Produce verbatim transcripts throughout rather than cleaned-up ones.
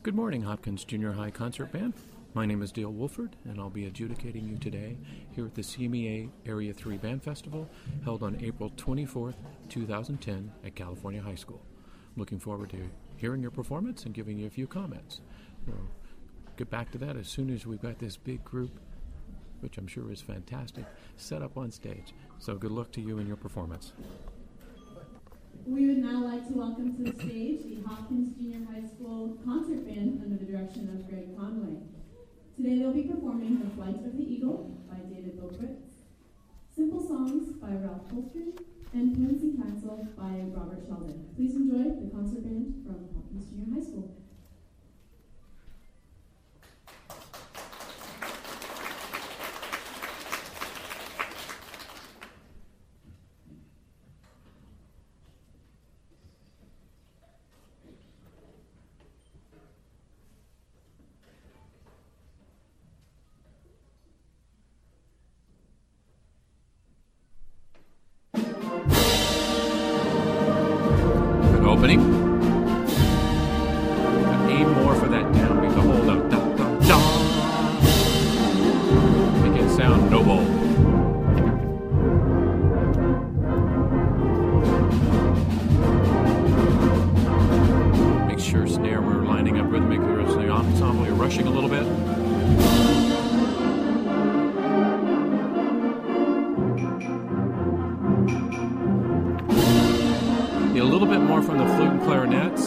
Good morning, Hopkins Junior High Concert Band. My name is Dale Wolford, and I'll be adjudicating you today here at the C M E A Area three Band Festival, held on April twenty-fourth, twenty ten at California High School. I'm looking forward to hearing your performance and giving you a few comments. We'll get back to that as soon as we've got this big group, which I'm sure is fantastic, set up on stage. So good luck to you in your performance. We would now like to welcome to the stage the Hopkins Junior High School Concert Band under the direction of Greg Conway. Today they'll be performing The Flight of the Eagle by David Bokritz, Simple Songs by Ralph Holstrom, and Pansy Castle by Robert Sheldon. Please enjoy the concert band from Hopkins Junior High School. Opening. Aim more for that downbeat, the hold out. Da, da, da. Make it sound noble. Make sure snare we're lining up rhythmically with the ensemble. You're rushing a little bit. A little bit more from the flute and clarinets.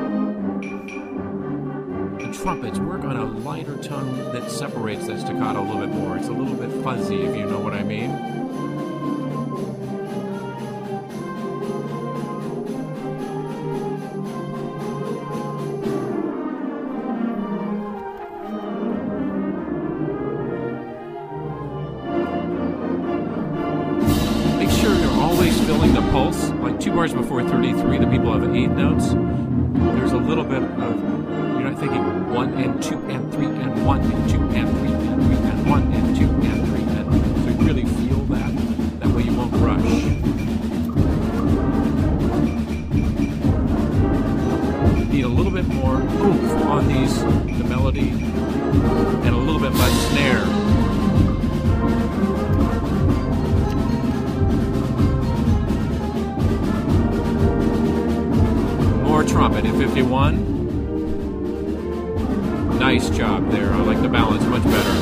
The trumpets work on a lighter tone that separates that staccato a little bit more. It's a little bit fuzzy, if you know what I mean. Make sure you're always filling the pulse. Like two bars before thirty-three, the people have eight notes. There's a little bit of, you're not thinking one and two and three and one and two and three and three and one and two and three and so you really feel that. That way you won't rush. Need a little bit more oomph on these, the melody, and a little bit less snare. Trumpet at fifty-one. Nice job there. I like the balance much better.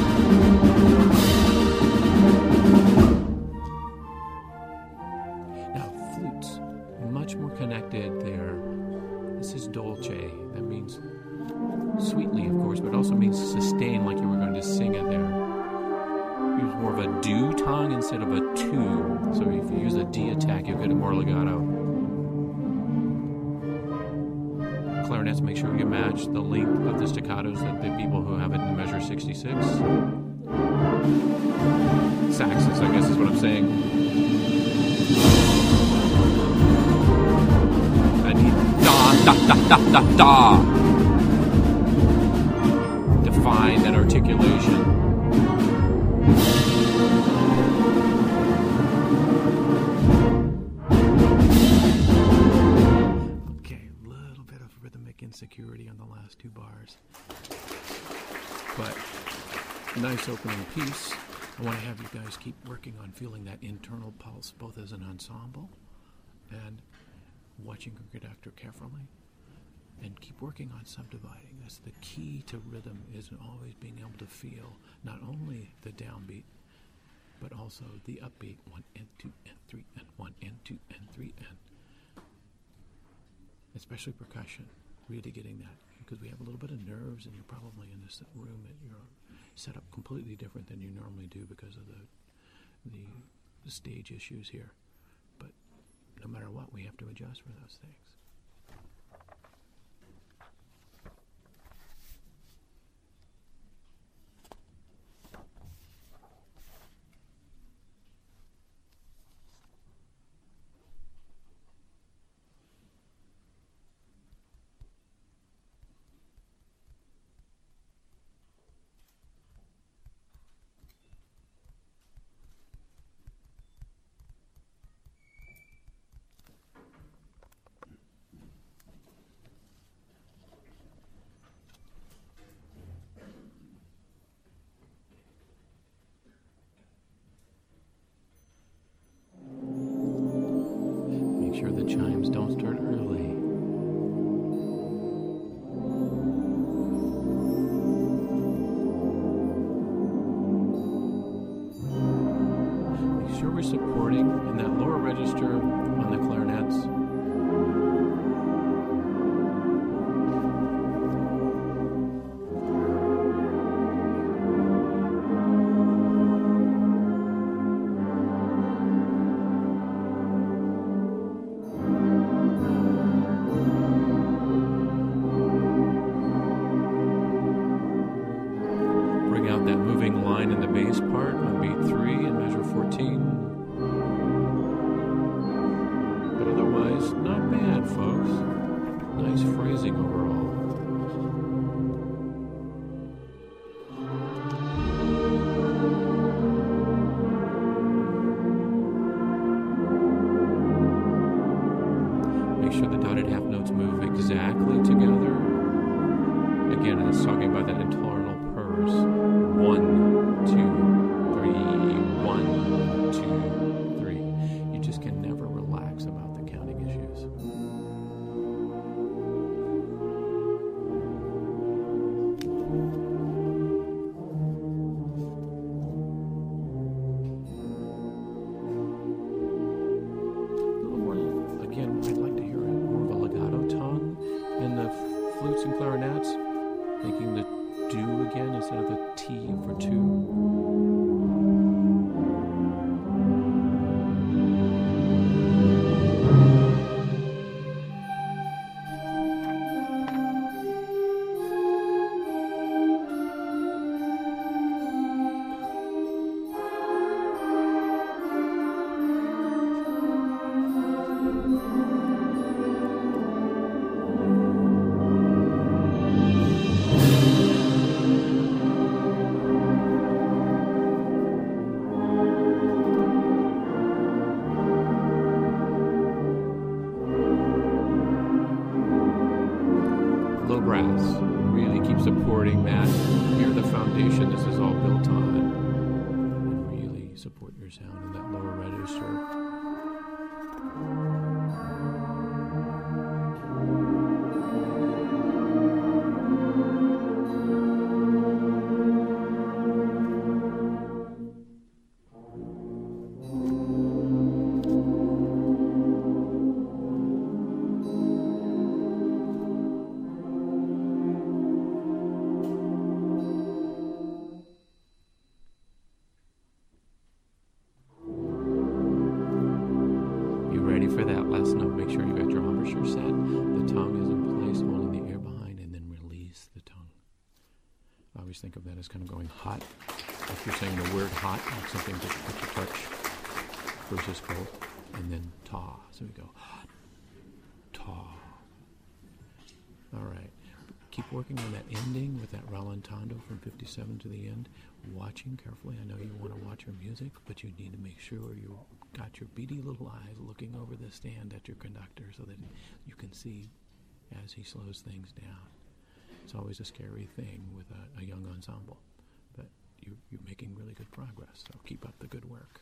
Now, flutes, much more connected there. This is dolce. That means sweetly, of course, but also means sustain, like you were going to sing it there. Use more of a do tongue instead of a two. So if you use a D attack, you'll get a more legato. Clarinets, make sure you match the length of the staccatos that the people who have it in the measure sixty-six. Saxes, I guess is what I'm saying. I need da, da, da, da, da, da. Define that articulation. Insecurity on the last two bars, but nice opening piece. I want to have you guys keep working on feeling that internal pulse, both as an ensemble and watching your conductor carefully, and keep working on subdividing. That's the key to rhythm, is always being able to feel not only the downbeat but also the upbeat, one and two and three and one and two and three, and especially percussion. Really getting that, because we have a little bit of nerves, and you're probably in this room that you're set up completely different than you normally do because of the, the the stage issues here. But no matter what, we have to adjust for those things. part on beat three and measure fourteen. But otherwise, not bad, folks. Nice phrasing overall. Make sure the dotted half notes move exactly together. Again, it's talking about that intonal purse. One, two, three, one, two, three. You just can never relax about the counting issues. A little more, again, I'd like to hear more of a legato tongue in the flutes and clarinets, making the do again instead of the T for two. Low brass, really keep supporting that. You're the foundation this is all built on. And really support your sound in that lower register. Ready for that last note. Make sure you got your embouchure set. The tongue is in place, holding the air behind, and then release the tongue. I always think of that as kind of going hot. If you're saying the word hot, like something that you touch versus cold, and then ta. So we go hot, ta. All right. Keep working on that ending with that rallentando from fifty-seven to the end. Watching carefully. I know you want to watch your music, but you need to make sure you got your beady little eyes looking over the stand at your conductor so that you can see as he slows things down. It's always a scary thing with a, a young ensemble, but you, you're making really good progress, so keep up the good work.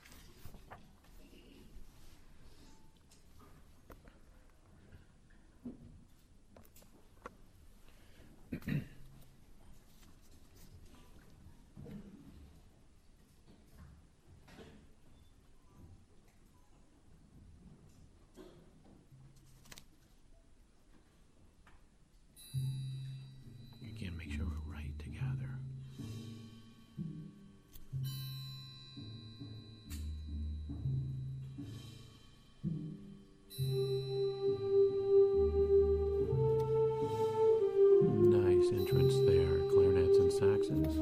Again, make sure we're right together. Nice entrance there, clarinets and saxes.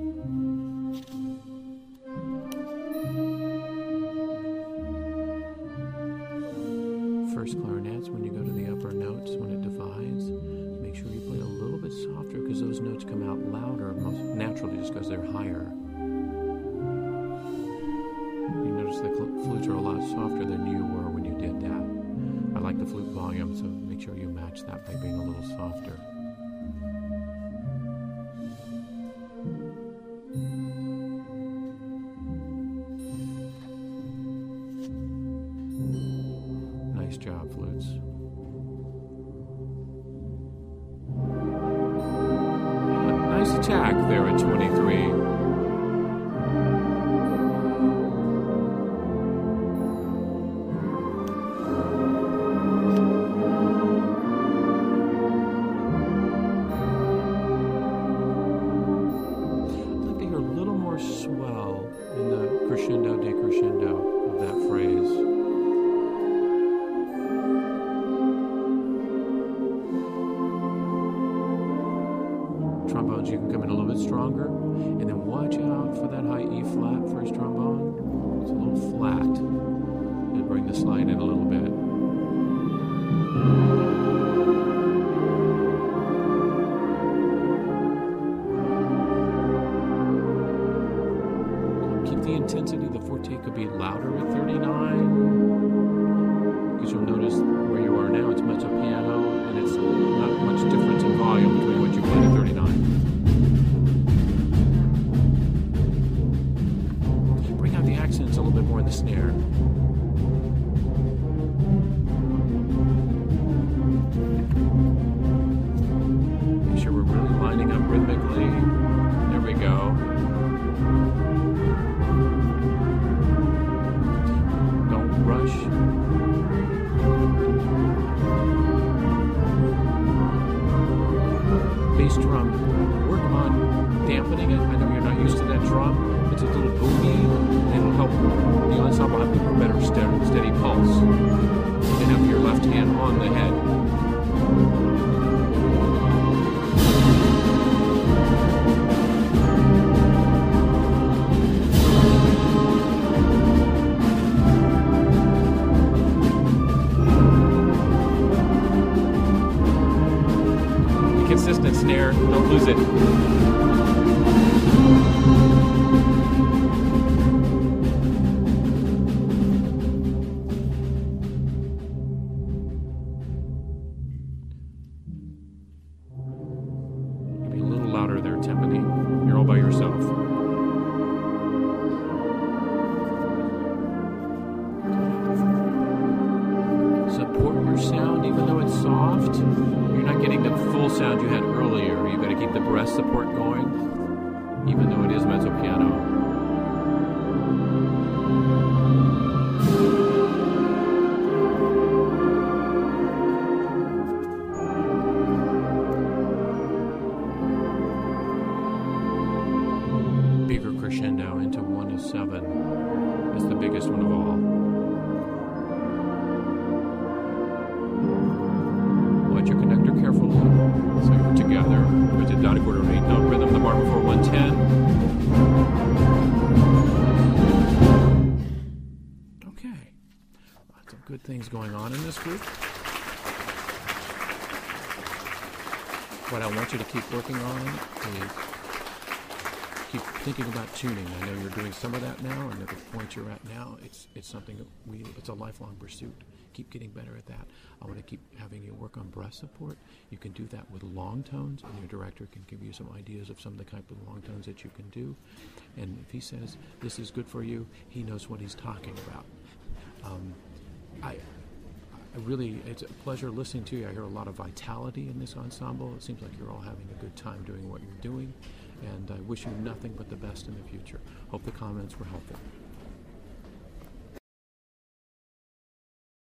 First clarinets, when you go to the upper notes, when it divides, make sure you play a little bit softer because those notes come out louder most naturally just because they're higher. You notice the cl- flutes are a lot softer than you were when you did that. I like the flute volume, so make sure you match that by being a little softer. Nice job, flutes. Nice attack there at twenty-three. I'd like to hear a little more swell in the crescendo decrescendo of that phrase. trombones, you can come in a little bit stronger. And then watch out for that high E flat first trombone. It's a little flat. Just bring the slide in a little bit. Keep the intensity. The forte could be louder at thirty-nine. Because you'll notice where you are now, it's mezzo piano, and it's not much difference in volume between what you played at thirty-nine. Bring out the accents a little bit more in the snare. Make sure we're really lining up rhythmically. There we go. Don't rush. Bass drum, work on dampening it. I know you're not used to that drum. It's a little boomy, and it'll help the ensemble have a better steady, steady pulse. And have your left hand on the head. Consistent snare, don't lose it. Be a little louder there, timpani. You're all by yourself. Support your sound even though it's soft. You're not getting the full sound you had earlier. You've got to keep the breast support going, even though it is mezzo piano. Bigger crescendo into one is seven. It's the biggest one of all. Watch your conductor carefully. So you're together. There's a dotted quarter of eight note rhythm, the bar before one ten. Okay. Lots of good things going on in this group. What I want you to keep working on is keep thinking about tuning. I know you're doing some of that now, and at the point you're at now, it's it's something that we it's a lifelong pursuit. Keep getting better at that. I want to keep having you work on breast support. You can do that with long tones, and your director can give you some ideas of some of the type of long tones that you can do. And if he says this is good for you, he knows what he's talking about. Um, I, I really, it's a pleasure listening to you. I hear a lot of vitality in this ensemble. It seems like you're all having a good time doing what you're doing, and I wish you nothing but the best in the future. Hope the comments were helpful.